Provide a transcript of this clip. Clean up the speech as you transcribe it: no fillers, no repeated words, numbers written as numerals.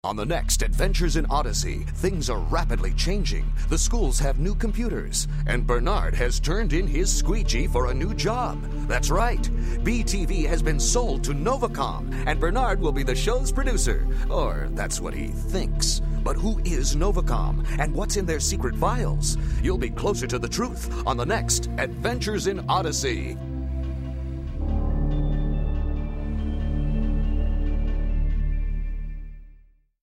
On the next Adventures in Odyssey, things are rapidly changing. The schools have new computers, and Bernard has turned in his squeegee for a new job. That's right. BTV has been sold to Novacom, and Bernard will be the show's producer. Or that's what he thinks. But who is Novacom, and what's in their secret files? You'll be closer to the truth on the next Adventures in Odyssey.